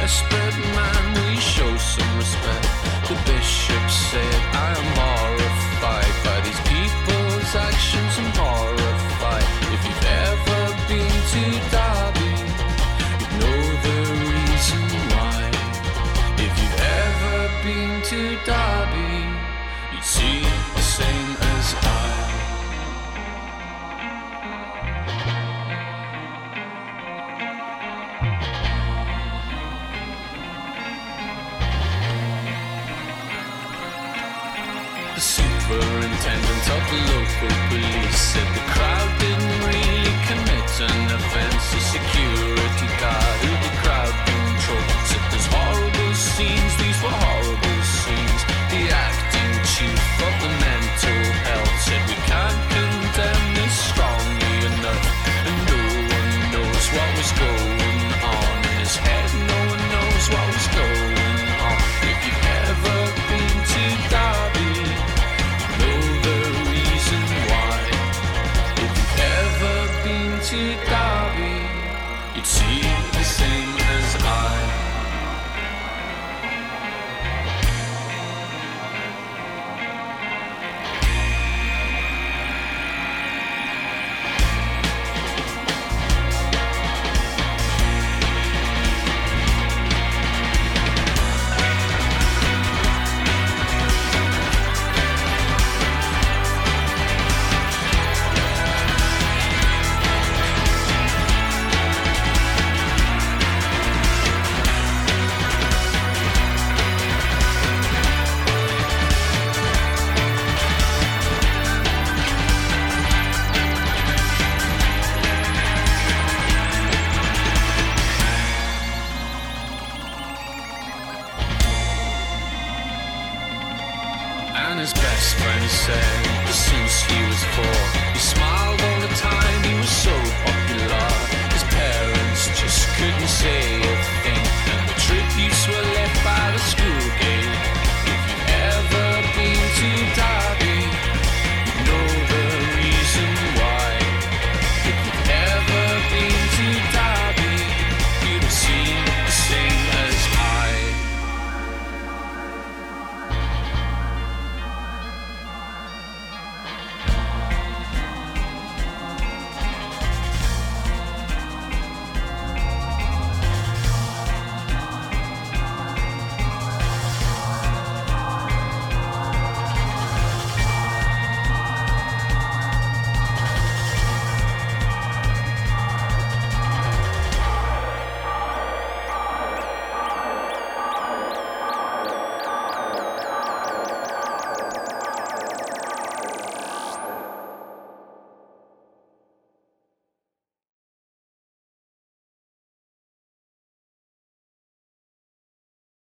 desperate man, will you show some respect? The bishop said, I am horrified by these people's actions. I'm horrified. If you've ever been to Derby, you'd know the reason why. If you've ever been to Derby, you'd see the same as I. The superintendent of the local police said the crowd didn't really commit an offense. The security guard who the crowd controlled said there's horrible scenes, these were horrible scenes. The acting chief of the mental health said we can't condemn this strongly enough, and no one knows what was going on in his head. No one knows what was going on. If you've ever been to Derby, know the reason why. If you've ever been to Derby, you'd see the same as I. And his best friend said that since he was 4, he smiled all the time, he was so